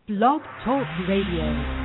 Blog Talk Radio.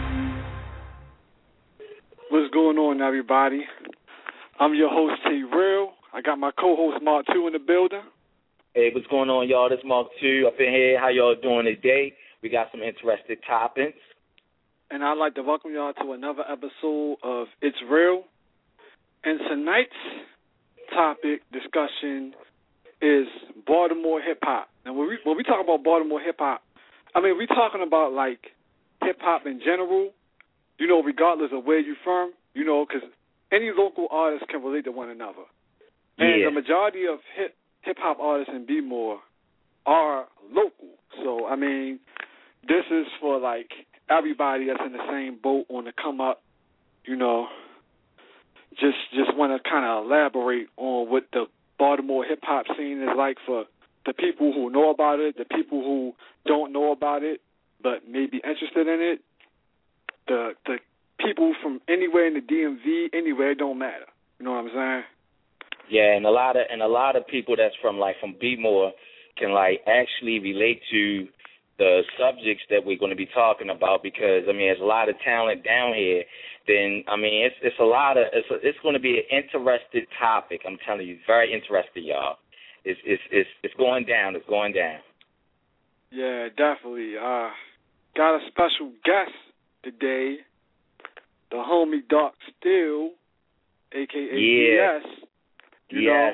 What's going on, everybody? I'm your host, T. Real. I got my co-host, Mark 2, in the building. Hey, what's going on, y'all? This is Mark 2 up in here. How y'all doing today? We got some interesting topics. And I'd like to welcome y'all to another episode of It's Real. And tonight's topic discussion is Baltimore hip-hop. And when we talk about Baltimore hip-hop, I mean, we're talking about, like, hip-hop in general, you know, regardless of where you're from, you know, because any local artist can relate to one another. And the majority of hip-hop artists in B-More are local. So, I mean, this is for, like, everybody that's in the same boat on the come up, you know. Just want to kind of elaborate on what the Baltimore hip-hop scene is like for the people who know about it, the people who don't know about it but may be interested in it, the people from anywhere in the DMV, anywhere, it don't matter. You know what I'm saying? Yeah, and a lot of people that's from B-More can actually relate to the subjects that we're going to be talking about, because I mean, there's a lot of talent down here. Then I mean, it's going to be an interesting topic. I'm telling you, very interesting, y'all. It's going down. It's going down. Yeah, definitely. Got a special guest today, the homie Dark Steel, a.k.a. DS. You know,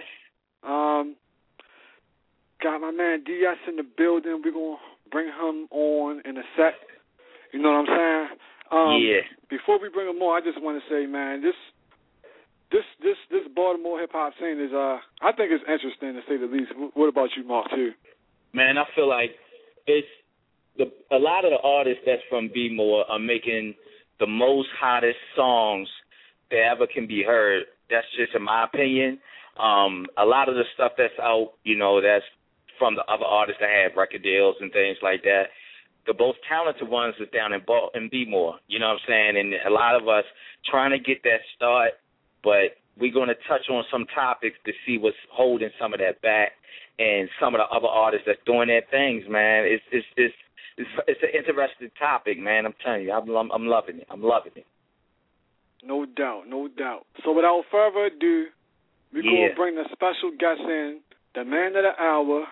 got my man DS in the building. We're going to bring him on in a sec. You know what I'm saying? Before we bring him on, I just want to say, man, this Baltimore hip-hop scene is, I think it's interesting, to say the least. What about you, Mark, too? Man, I feel like a lot of the artists that's from B-More are making the most hottest songs that ever can be heard. That's just in my opinion. A lot of the stuff that's out, you know, that's from the other artists that have record deals and things like that, the most talented ones is down in B-More. You know what I'm saying? And a lot of us trying to get that start, but we're going to touch on some topics to see what's holding some of that back, and some of the other artists that's doing their things, man. It's an interesting topic, man. I'm telling you, I'm loving it. I'm loving it. No doubt, no doubt. So without further ado, we're going to bring the special guest in, the man of the hour,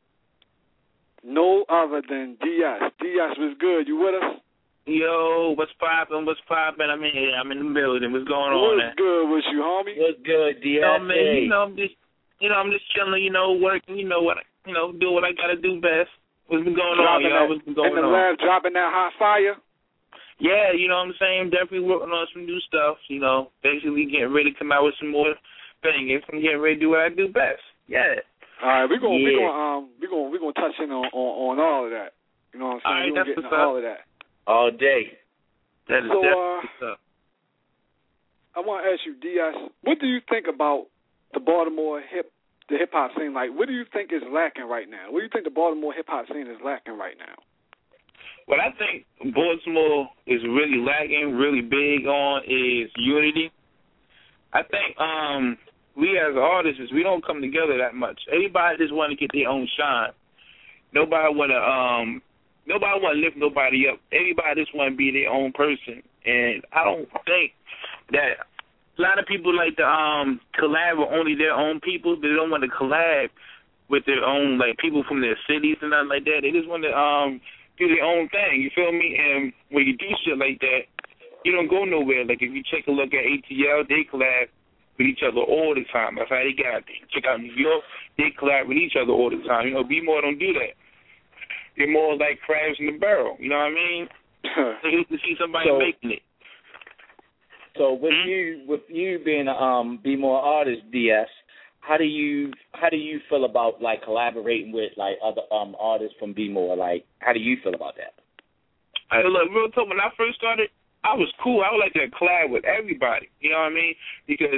no other than DS. DS, what's good? You with us? Yo, what's poppin'? I'm in here. I'm in the building. What's going on? What's good with you, homie? What's good, DS? Man, I'm just chilling, working, do what I gotta do best. What's been going on, y'all? What's been going on? In the lab, dropping that hot fire? Yeah, you know what I'm saying? Definitely working on some new stuff, basically getting ready to come out with some more things. I'm getting ready to do what I do best. Yeah. All right, we're gonna touch in on all of that. You know what I'm saying? All right, we're gonna get into all of that. All day. That is definitely what's up. I want to ask you, DS, what do you think about the Baltimore hip-hop scene? Like, what do you think is lacking right now? What do you think the Baltimore hip-hop scene is lacking right now? What I think Baltimore is really lacking, really big on, is unity. I think we as artists, we don't come together that much. Everybody just want to get their own shine. Nobody want to lift nobody up. Everybody just want to be their own person. And I don't think that a lot of people like to collab with only their own people. They don't want to collab with their own, like, people from their cities and nothing like that. They just want to do their own thing. You feel me? And when you do shit like that, you don't go nowhere. Like, if you take a look at ATL, they collab with each other all the time. That's how they got it. Check out New York, they collab with each other all the time. B-More don't do that. They're more like crabs in the barrel. You know what I mean? They need to see somebody making it. So with you being a B-More artist, DS, how do you feel about collaborating with other artists from B-More? How do you feel about that? Hey, look, real talk. When I first started, I was cool. I would like to collab with everybody. You know what I mean? Because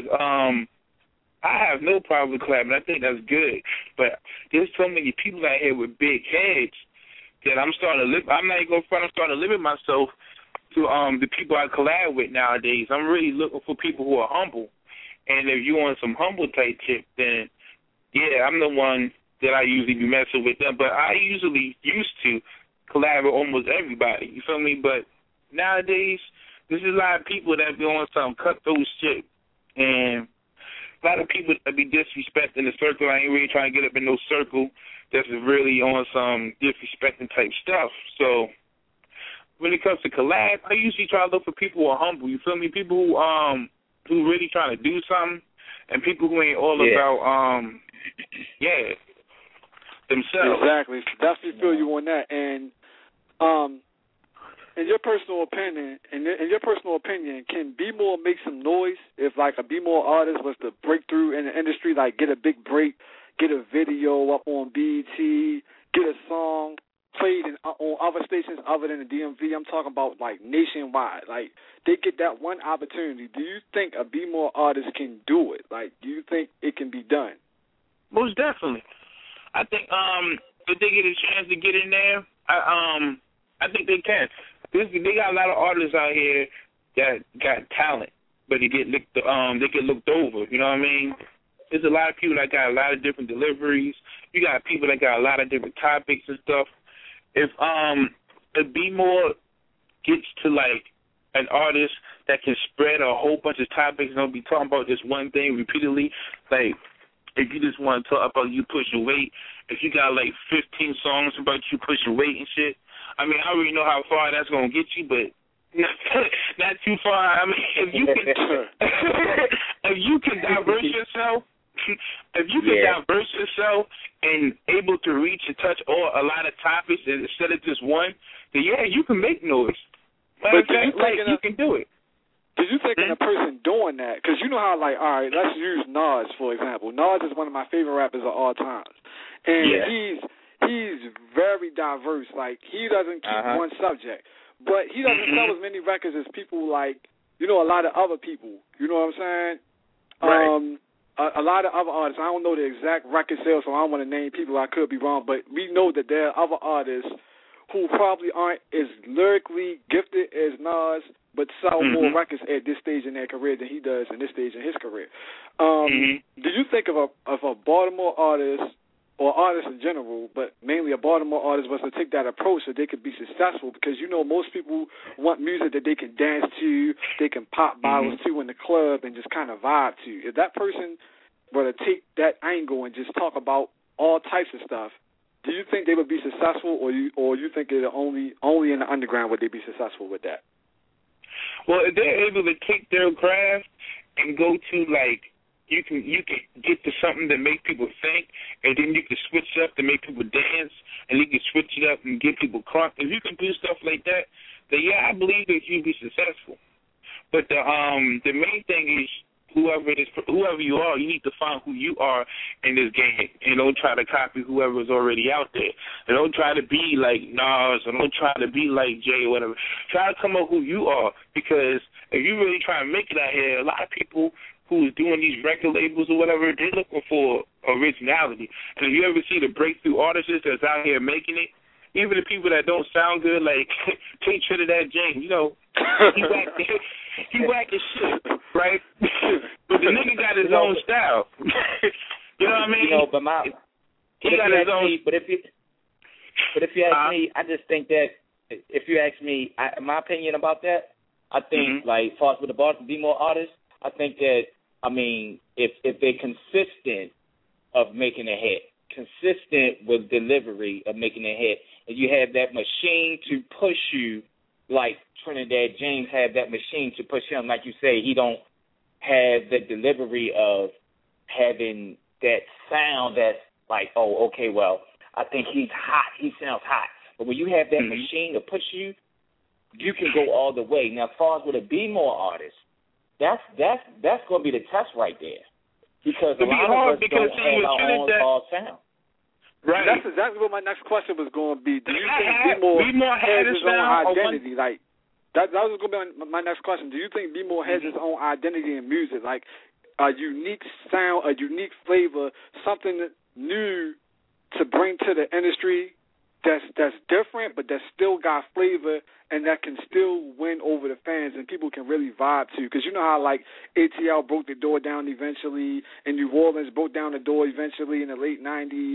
I have no problem with collabing. I think that's good. But there's so many people out here with big heads that I'm starting to live. I'm not even going to front. I'm starting to limit myself to the people I collab with nowadays. I'm really looking for people who are humble. And if you want some humble type tip, then yeah, I'm the one that I usually be messing with them. But I usually used to collab with almost everybody. You feel me? But nowadays, there's a lot of people that be on some cutthroat shit, and a lot of people that be disrespecting the circle. I ain't really trying to get up in no circle that's really on some disrespecting type stuff. So when it comes to collab, I usually try to look for people who are humble. You feel me? People who really trying to do something, and people who ain't all about themselves. Exactly. Definitely feel you on that. And in your personal opinion, can B More make some noise if like a B More artist was to break through in the industry, like get a big break, get a video up on BET, get a song played on other stations other than the DMV? I'm talking about like nationwide. Like they get that one opportunity. Do you think a B More artist can do it? Like, do you think it can be done? Most definitely. I think if they get a chance to get in there, I think they can. They got a lot of artists out here that got talent, but they get looked over. You know what I mean? There's a lot of people that got a lot of different deliveries. You got people that got a lot of different topics and stuff. If B More gets to like an artist that can spread a whole bunch of topics and don't be talking about just one thing repeatedly, like if you just want to talk about you pushing weight, if you got like 15 songs about you pushing weight and shit, I mean, I already know how far that's gonna get you, but not too far. I mean, if you can, if you can diverse yourself. If you can diverse yourself and able to reach and touch a lot of topics instead of just one, then you can make noise. But you can do it. Do you think in a person doing that, because you know how, like, all right, let's use Nas, for example. Nas is one of my favorite rappers of all times. And he's very diverse. Like, he doesn't keep one subject. But he doesn't sell as many records as people like, you know, a lot of other people. You know what I'm saying? Right. A lot of other artists, I don't know the exact record sales, so I don't want to name people. I could be wrong, but we know that there are other artists who probably aren't as lyrically gifted as Nas, but sell more records at this stage in their career than he does in this stage in his career. Do you think of a Baltimore artist, or artists in general, but mainly a Baltimore artist, was to take that approach so they could be successful? Because, you know, most people want music that they can dance to, they can pop bottles to in the club and just kind of vibe to. If that person were to take that angle and just talk about all types of stuff, do you think they would be successful, or you think it only in the underground would they be successful with that? Well, if they're able to take their craft and go to, like, you can get to something that make people think, and then you can switch up to make people dance, and you can switch it up and get people crunk. If you can do stuff like that, then I believe that you'd be successful. But the main thing is whoever you are, you need to find who you are in this game, and don't try to copy whoever's already out there. And don't try to be like Nas, or don't try to be like Jay or whatever. Try to come up who you are, because if you really try to make it out here, a lot of people who's doing these record labels or whatever, they're looking for originality. And if you ever see the breakthrough artists that's out here making it, even the people that don't sound good, like K Trinidad James, you know, he whack his shit, right? But the nigga got his own style. You know what I mean? You know, but he got his own. But if you ask me, I just think that if you ask me, my opinion about that, I think like far as with the B More artists, I think that, I mean, if they're consistent of making a hit, consistent with delivery of making a hit, and you have that machine to push you, like Trinidad James had that machine to push him, like you say, he don't have the delivery of having that sound that's like, oh, okay, well, I think he's hot, he sounds hot. But when you have that machine to push you, you can go all the way. Now, as far as with a B More artist, that's going to be the test right there, because a lot of us don't have our own sound. Right. That's exactly what my next question was going to be. Do you think B More has his own identity? Like that was going to be my next question. Do you think B More has his own identity in music, like a unique sound, a unique flavor, something new to bring to the industry that's different, but that still got flavor and that can still win over the fans and people can really vibe to? Because you know how, like, ATL broke the door down eventually, and New Orleans broke down the door eventually in the late 90s,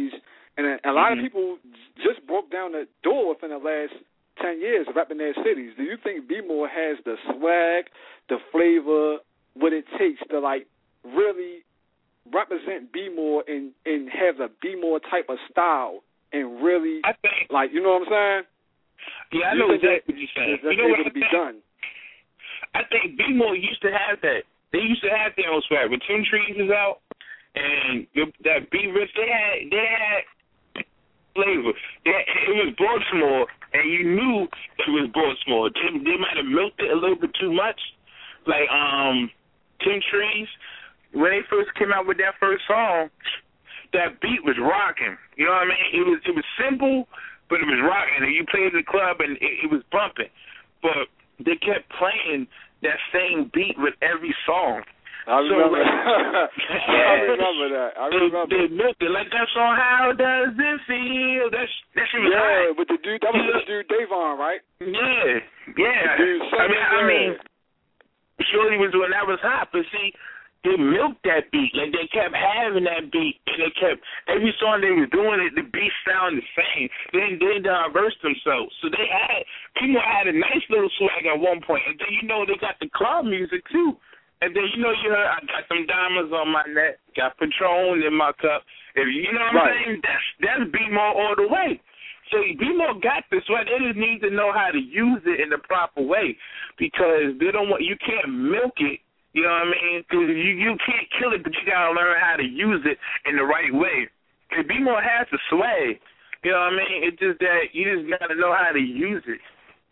And a lot of people just broke down the door within the last 10 years of rapping their cities. Do you think B-More has the swag, the flavor, what it takes to, like, really represent B-More and have a B-More type of style and really, I think, like, you know what I'm saying? Yeah, I know exactly what you're saying. That's you know what able to be done. I think B-More used to have that. They used to have their own swag. When Tim Trees was out and that B-Rich, they had flavor. It was Baltimore, and you knew it was Baltimore. They might have milked it a little bit too much. Like Tim Trees, when they first came out with that first song, that beat was rocking. You know what I mean? It was simple, but it was rocking. And you played at the club, and it was bumping. But they kept playing that same beat with every song. I remember that. I remember that. They milked it like that song. How does it feel? That shit was hot. With the dude. That was the dude Davon, right? Yeah. Dude, I mean, Shorty was when that was hot, but see, they milked that beat. Like, they kept having that beat, and they kept, every song they were doing it, the beat sounded the same. Then they diversed themselves. So people had a nice little swag at one point, and then, they got the club music, too. And then, you heard, I got some diamonds on my neck, got Patron in my cup. You know what I'm saying? That's B-More all the way. So B-More got this swag. They just need to know how to use it in the proper way, because you can't milk it. You know what I mean? Because you can't kill it, but you got to learn how to use it in the right way. Because B-More has the swag. You know what I mean? It's just that you just got to know how to use it.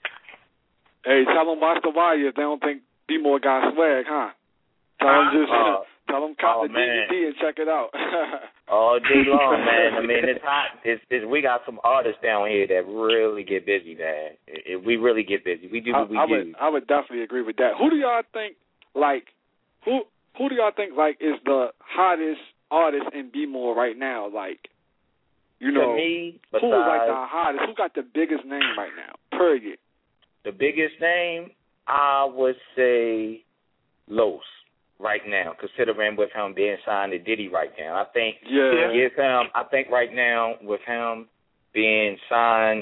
Hey, tell them watch the wire if they don't think B-More got swag, huh? Tell them cop the DVD and check it out. All day long, man. I mean, it's hot. We got some artists down here that really get busy, man. We really get busy. We do what we do. I would definitely agree with that. Who do y'all think, who do y'all think, is the hottest artist in B-More right now? To me, who's the hottest? Who got the biggest name right now, period? The biggest name, I would say Los right now, considering with him being signed to Diddy right now. I think I think right now with him being signed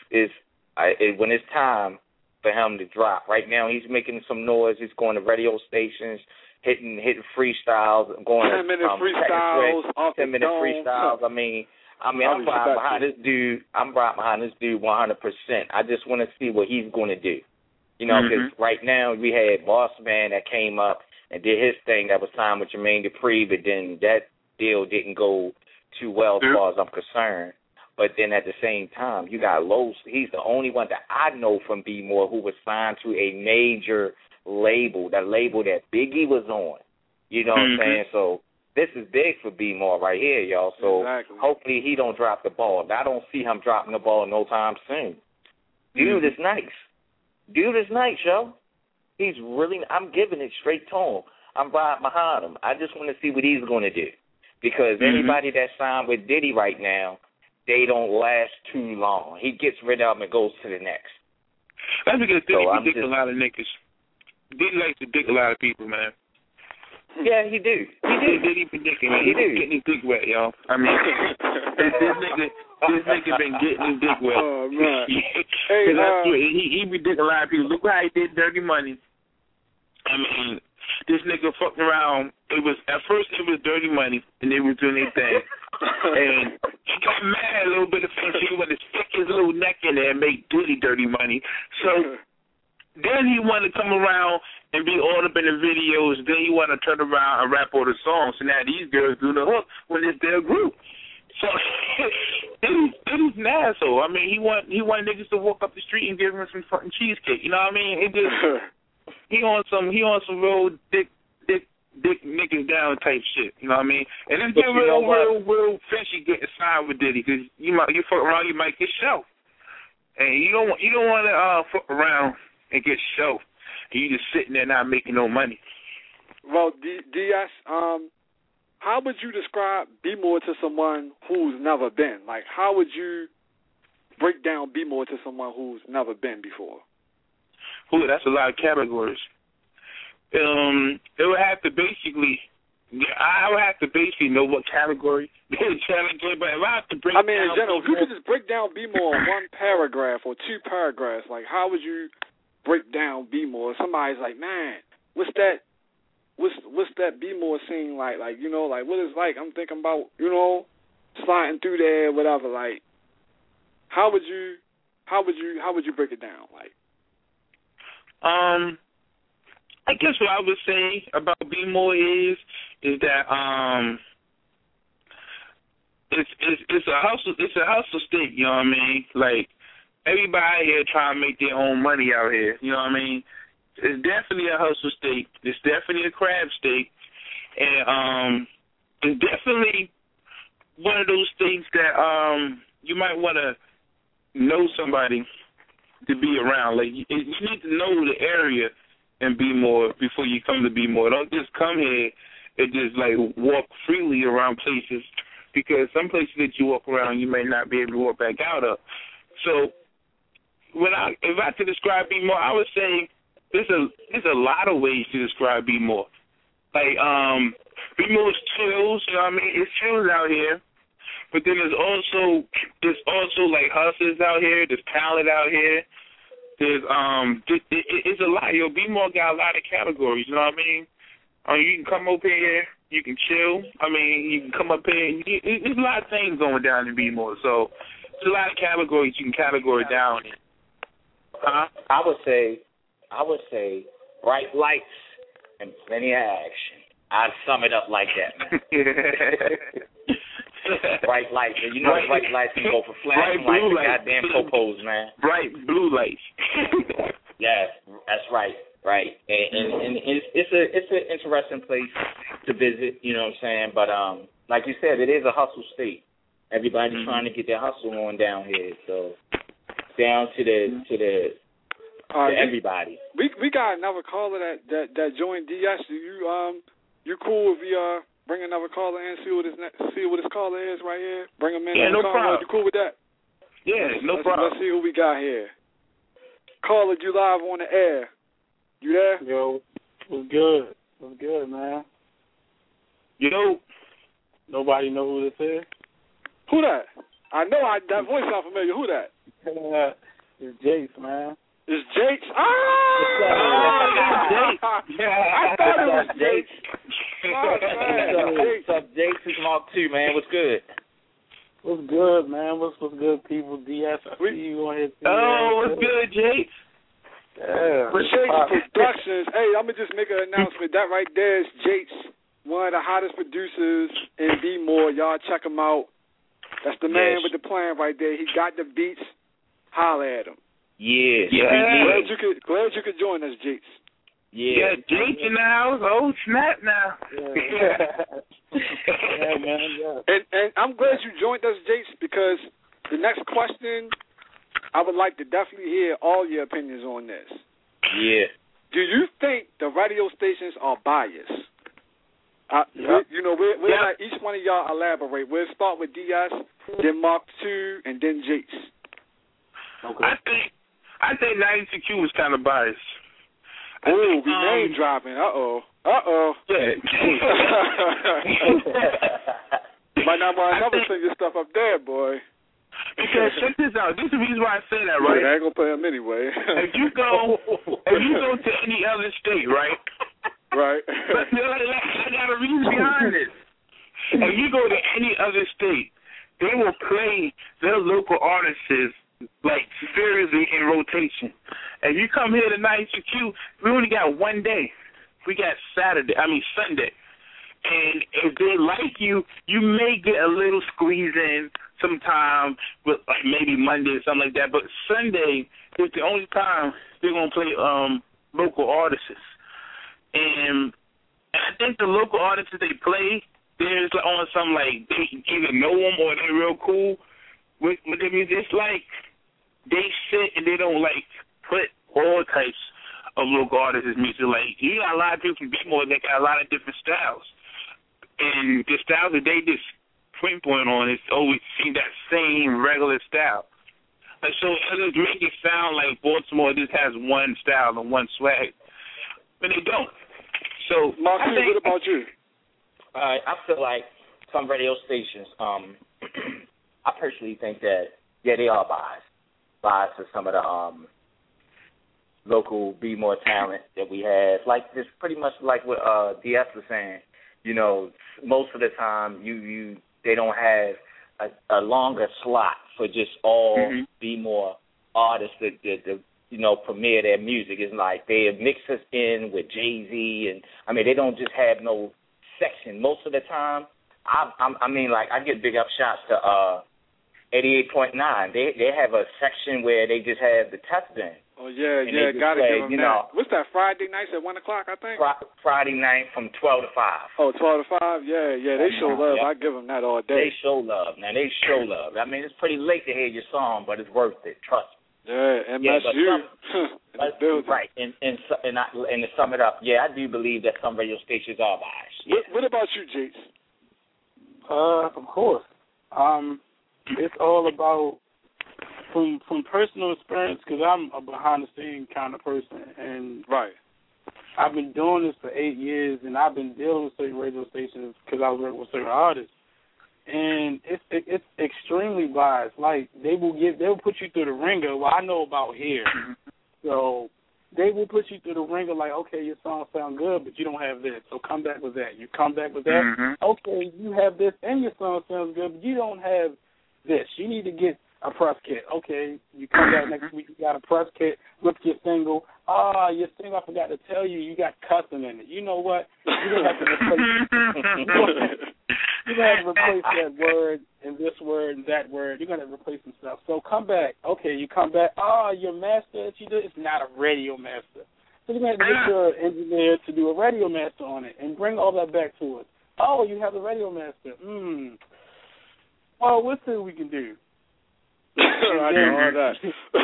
when it's time for him to drop. Right now he's making some noise. He's going to radio stations, hitting freestyles, going 10-minute freestyles, 10-minute freestyles. I mean, I'm riding behind this dude. I'm riding behind this dude 100%. I just want to see what he's going to do. Because right now we had Boss Man that came up and did his thing that was signed with Jermaine Dupri, but then that deal didn't go too well as far as I'm concerned. But then at the same time, you got Los. He's the only one that I know from B-More who was signed to a major label, that label that Biggie was on. You know what I'm saying? So this is big for B-More right here, y'all. So hopefully he don't drop the ball. I don't see him dropping the ball no time soon. Dude is nice. Dude is nice, yo. He's really, I'm giving it straight to him. I'm riding behind him. I just want to see what he's going to do. Because anybody that's signed with Diddy right now, they don't last too long. He gets rid of them and goes to the next. That's because Diddy predicts a lot of niggas. Diddy likes to dick a lot of people, man. Yeah, he do. Diddy predicting, man. He getting his dick wet, y'all. I mean, this nigga been getting his dick wet. Oh, man. He predict a lot of people. Look how he did Dirty Money. I mean, this nigga fucked around. At first it was Dirty Money, and they was doing their thing. And he got mad a little bit of fun. He wanted to stick his little neck in there and make Diddy Dirty Money. So then he wanted to come around and be all up in the videos. Then he wanted to turn around and rap all the songs. So now these girls do the hook when it's their group. So Diddy's an asshole. I mean, he want niggas to walk up the street and give him some fucking cheesecake. You know what I mean? He on some real dick niggas down type shit. You know what I mean? And it's getting real fishy getting signed with Diddy, because you fuck around, you might get shelved. And you don't want to fuck around and get shelved. And you just sitting there not making no money. Well, DS, how would you describe B-More to someone who's never been? How would you break down B-More to someone who's never been before? That's a lot of categories. It would have to basically Yeah, I would have to basically know what category they're trying to get, but if I have to break I mean, down, in general, if you could just break down B-more in one paragraph or two paragraphs, like how would you break down B-more? Somebody's like, man, what's that B-more scene like? Like, you know, like what it's like? I'm thinking about, you know, sliding through there, whatever. Like, how would you break it down? Like, I guess what I would say about B-more is that it's a hustle state, you know what I mean? Like everybody here trying to make their own money out here, you know what I mean? It's definitely a hustle state. It's definitely a crab state, and it's definitely one of those states that you might want to know somebody to be around. Like you need to know the area and B-more before you come to B-more. Don't just come here and just like walk freely around places, because some places that you walk around you may not be able to walk back out of. So if I could describe B-more, I would say there's a lot of ways to describe B-more. Like B-more is chills, you know what I mean? It's chills out here. But then there's also like hustlers out here, there's talent out here. There's it's a lot. Yo, B-more got a lot of categories, you know what I mean? You can come up here, you can chill. I mean, you can come up here. There's a lot of things going down in B-more. So there's a lot of categories you can category down in. I would say bright lights and plenty of action. I'd sum it up like that. Bright lights. You know, bright lights can go for flashing like the goddamn popos, man. Bright blue lights. Yeah, that's right. Right. And it's an interesting place to visit, you know what I'm saying? But like you said, it is a hustle state. Everybody's trying to get their hustle on down here. So down to everybody. We got another caller that joined DS. You cool if we bring another caller in, see what his caller is right here? Bring him in. Yeah, no problem. You cool with that? Yeah, no problem. Let's see who we got here. Caller, you live on the air. You there? Yo, what's good? What's good, man? You know, nobody know who this is? Who that? I know that voice sounds familiar. Who that? It's Jace, man. It's Jace? I thought it was Jace. What's up, Jace? It's Mark 2, man. What's good? What's good, man? What's good, people? DS, I see you on here. What's good, Jace? Yeah. Jace Productions. Hey, I'm going to just make an announcement. That right there is Jace, one of the hottest producers in B-more. Y'all check him out. That's the man with the plan right there. He got the beats. Holler at him. Yeah. Glad you could join us, Jace. Yeah, Jace in the house. Oh, snap now. Yeah, man. Yeah. And I'm glad you joined us, Jace, because the next question, I would like to definitely hear all your opinions on this. Yeah. Do you think the radio stations are biased? You know, we'll let each one of y'all elaborate. We'll start with DS, then Mark 2, and then Jace. Okay. I think 92Q was kind of biased. Oh, we name dropping. Uh-oh. Yeah. Might not want to never send your stuff up there, boy. Because check this out. This is the reason why I say that, right? I ain't gonna play him anyway. If you go to any other state, right? Right. But I got a reason behind this. If you go to any other state, they will play their local artists like seriously in rotation. If you come here to 92Q, we only got one day. We got Sunday. And if they like you, you may get a little squeeze in sometime with like maybe Monday or something like that. But Sunday is the only time they're gonna play local artists. And I think the local artists that they play, they're on some like they either know them or they're real cool with their music. It's like they sit and they don't like put all types of local artists' music. Like you got a lot of people from B-more that got a lot of different styles, and the styles that they just pinpoint on is always seem that same regular style. Like so, it just make it sound like Baltimore just has one style and one swag, but they don't. So, Mark, what about you? I feel like some radio stations, I personally think that, they are biased to some of the local Be More talent that we have. Like, it's pretty much like what DS was saying. You know, most of the time, they don't have a longer slot for just all Be More artists that premiere their music. It's like they mix us in with Jay-Z, and I mean, they don't just have no section. Most of the time, I give big up shots to 88.9. They have a section where they just have the test band. Oh, yeah, gotta give them that. What's that, Friday nights at 1 o'clock, I think? Friday night from 12 to 5. Oh, 12 to 5? Yeah, they show love. I give them that all day. They show love. Now, they show love. I mean, it's pretty late to hear your song, but it's worth it. Trust me. Yeah, MSU. Right, and to sum it up, I do believe that some radio stations are biased. Yeah. What about you, Jace? Of course. It's all about from personal experience, because I'm a behind-the-scenes kind of person, and I've been doing this for 8 years, and I've been dealing with certain radio stations because I was working with certain artists, and it's extremely biased. Like, they'll put you through the ringer. Well, I know about here, so they will put you through the ringer. Like, okay, your song sound good, but you don't have this, so come back with that. You come back with that. Okay, you have this, and your song sounds good, but you don't have this. You need to get a press kit. Okay, you come back next week, you got a press kit with your single. Your single, I forgot to tell you, you got cussing in it. You know what? You're going to have to replace that word and this word and that word. You're going to replace some stuff. So come back. Okay, you come back. Your master that you did is not a radio master. So you're going to have to get your engineer to do a radio master on it and bring all that back to us. Oh, you have the radio master. Well, let's see what we can do. I know all that.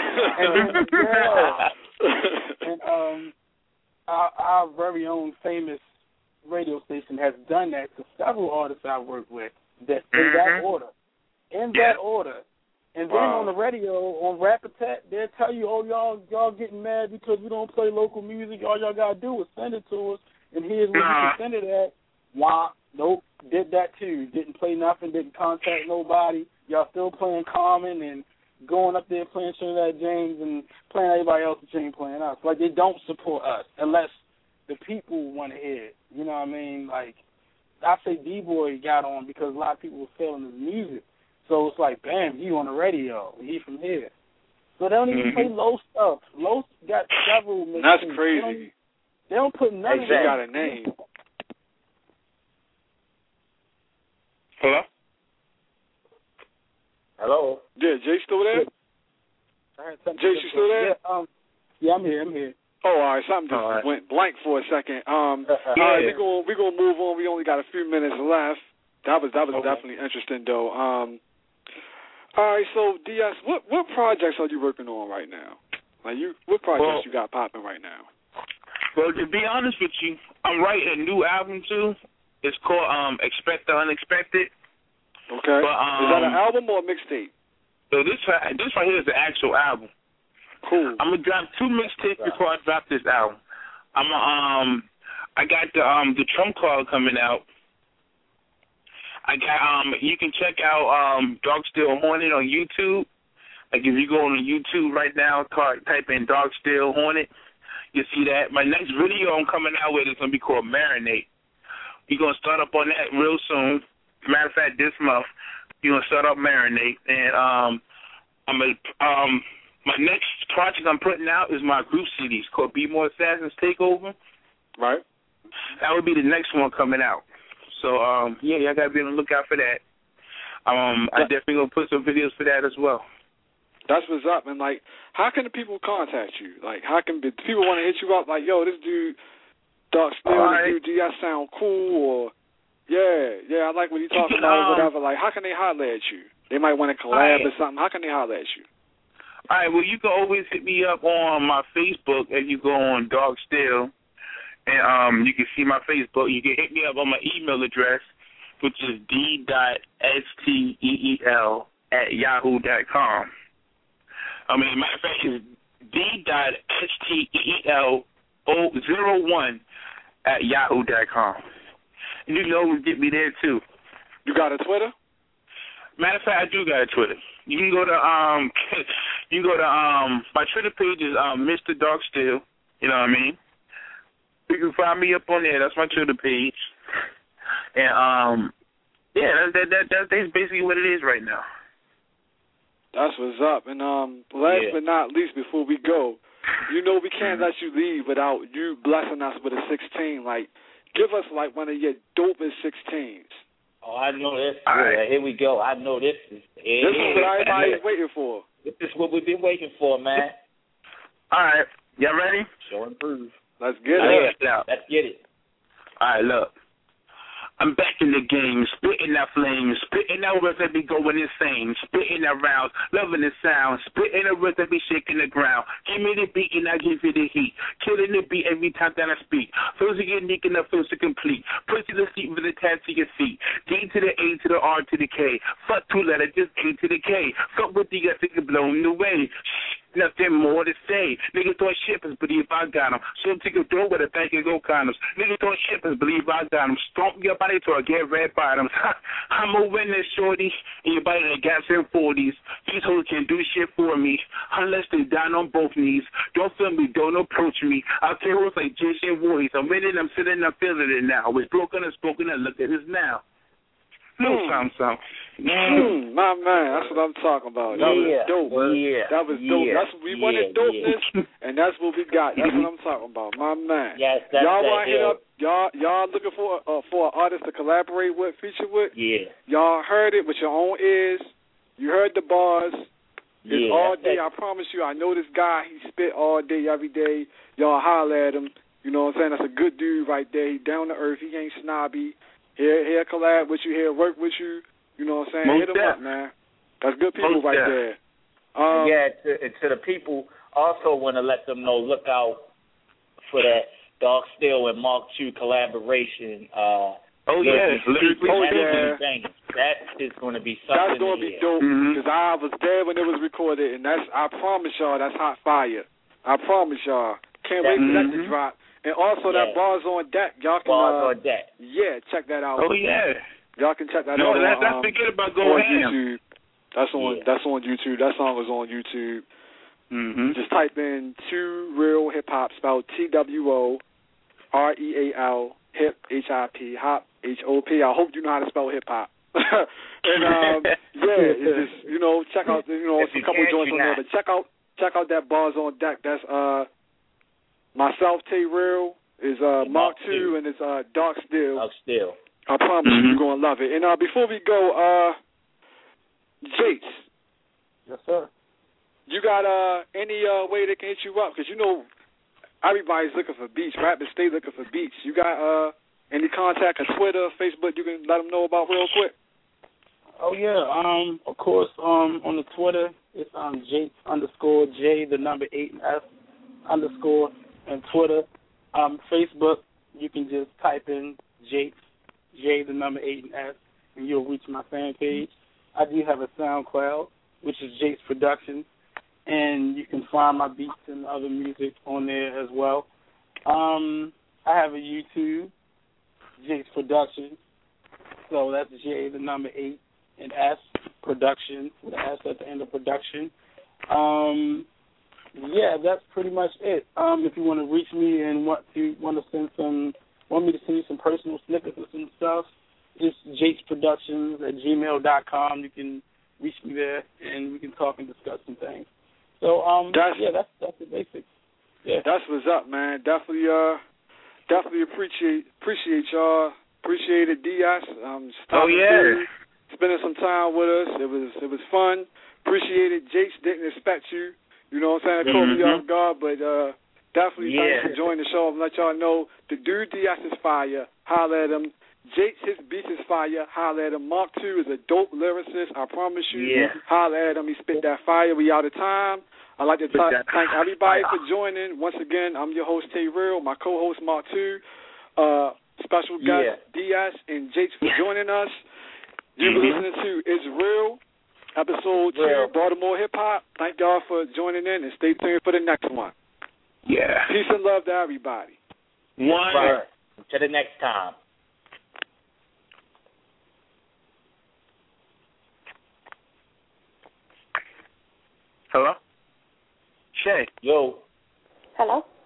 And our very own famous radio station has done that to several artists I've worked with. That in that order. In that order. And then on the radio, on Rap Attack, they'll tell you, y'all getting mad because we don't play local music. All y'all got to do is send it to us, and here's where you can send it at. Nope, did that too. Didn't play nothing, didn't contact nobody. Y'all still playing Common and going up there playing Trinidad James and playing everybody else that ain't playing us. Like, they don't support us unless the people want to hear it. You know what I mean? Like, I say D-Boy got on because a lot of people were feeling his music. So it's like, bam, he on the radio. He from here. So they don't even play Low stuff. Low got several mixes. That's crazy. They don't put none of that. They got a name. Hello? Hello? Yeah, Jay still there? Jay, you still there? Yeah, I'm here. Oh, all right. Something just went blank for a second. All right, we're gonna move on. We only got a few minutes left. That was definitely interesting, though. All right, so DS, what projects are you working on right now? What projects you got popping right now? Well, to be honest with you, I'm writing a new album too. It's called Expect the Unexpected. Okay. But, is that an album or a mixtape? So this right here is the actual album. Cool. I'm gonna drop 2 mixtapes before I drop this album. I got the Trump card coming out. I got you can check out Dark Steel Hornet on YouTube. Like, if you go on YouTube right now, type in Dark Steel Hornet, you see that. My next video I'm coming out with is gonna be called Marinate. We're gonna start up on that real soon. Matter of fact, this month we're gonna start up Marinate, and my next project I'm putting out is my group CDs called Be More Assassins Takeover. Right. That would be the next one coming out. So y'all gotta be on the lookout for that. I definitely gonna put some videos for that as well. That's what's up. And like, how can the people contact you? Like, how can the people want to hit you up? Like, yo, this dude Dark Steel, this dude, that sound cool, or yeah, I like what you're talking about, or whatever. Like, how can they holler at you? They might want to collab or something. How can they holler at you? All right, well, you can always hit me up on my Facebook if you go on Dark Steel, and you can see my Facebook. You can hit me up on my email address, which is d.steel@yahoo.com. Matter of fact, it's d.steel01@yahoo.com. You know who get me there too. You got a Twitter? Matter of fact, I do got a Twitter. You can go to my Twitter page is Mr. Dark Steel. You know what I mean? You can find me up on there. That's my Twitter page. And that's basically what it is right now. That's what's up. And last but not least, before we go, you know we can't let you leave without you blessing us with a 16. Like, give us like one of your dopest 16s. Oh, I know this. Right. Here we go. I know this is. This is what everybody's waiting for. This is what we've been waiting for, man. All right. Y'all ready? Show and prove. Let's get it. Let's get it. All right, look. I'm back in the game, spitting that flame, spitting that words that be going insane, spitting that rounds, loving the sound, spitting the words that be shaking the ground. Give me the beat and I give you the heat, killing the beat every time that I speak. Feels so unique and that feels so complete. Put you to sleep with a tat to your feet. D to the A to the R to the K. Fuck two letters, just A to the K. Fuck with the S, it get blown away. Nothing more to say. Niggas thought shippers, believe I got them. Show them take a door with a bag and go condoms. Niggas thought shippers, believe I got them. Stomp your body till I get red bottoms. I'm a winner, shorty. And your body that got in 40s. These hoes can't do shit for me unless they down on both knees. Don't feel me, don't approach me. I'll tell hoes like Jason Voorhees. I'm winning, I'm sitting, I'm feeling it now. It's broken and spoken and look at this now. No sound. My man, that's what I'm talking about. That was dope. That was dope. That's what we wanted, dopeness, and that's what we got. That's what I'm talking about. My man. Yes, y'all want to hit up? Y'all looking for an artist to collaborate with, feature with? Yeah. Y'all heard it with your own ears. You heard the bars. It's all day. I promise you. I know this guy. He spit all day, every day. Y'all holler at him. You know what I'm saying? That's a good dude right there. He down to earth. He ain't snobby. He'll collab with you. He'll work with you. You know what I'm saying? Most Hit him up, man. That's good people right there. To the people, also want to let them know, look out for that Dark Steel and Mark II collaboration. That is going to be something. That's going to be dope, because I was there when it was recorded, and I promise y'all, that's hot fire. I promise y'all. Can't wait for that to drop. And also that Bars on Deck. Y'all can Bars on Deck. Yeah, check that out. Oh yeah. Y'all can check that out. No, let's forget about Go on Ham. YouTube. That's on YouTube. That song was on YouTube. Mm-hmm. Just type in Too Real Hip Hop, spelled TWOREAL, hip HIP, hop HOP. I hope you know how to spell hip hop. And it's just check out some couple joints on there. But check out that Bars on Deck. That's myself, Tay Real, is Mark II, and it's Dark Steel. Dark Steel. I promise you're going to love it. And before we go, Jace. Yes, sir. You got any way they can hit you up? Because, everybody's looking for beats. Rappers stay looking for beats. You got any contact on Twitter, Facebook you can let them know about real quick? Oh, yeah. Of course, on the Twitter, it's Jace_J, the number 8 and S _ and Twitter. Facebook, you can just type in Jace, J, the number 8 and S, and you'll reach my fan page. I do have a SoundCloud, which is Jace Productions, and you can find my beats and other music on there as well. I have a YouTube, Jace Productions, so that's J, the number 8 and S, Production, with the S at the end of production. That's pretty much it. If you want to reach me and want me to send you some personal snippets of some stuff, it's jaceproductions@gmail.com. You can reach me there, and we can talk and discuss some things. So, that's the basics. Yeah. That's what's up, man. Definitely appreciate y'all. Appreciate it, DS. Spending some time with us. It was fun. Appreciate it. Jace didn't expect you. You know what I'm saying? It caught me off guard, but definitely thanks for joining the show. I'm let y'all know the dude DS is fire. Holler at him. Jace, his beats is fire. Holler at him. Mark II is a dope lyricist. I promise you. Yeah. Holler at him. He spit that fire. We out of time. I'd like to thank everybody for joining. Once again, I'm your host, Tay Real. My co-host, Mark II. Special guest, DS, and Jace for joining us. You've been listening to It's Real, episode 2, Baltimore Hip Hop. Thank y'all for joining in, and stay tuned for the next one. Yeah. Peace and love to everybody. One. To the next time. Hello? Shay. Yo. Hello?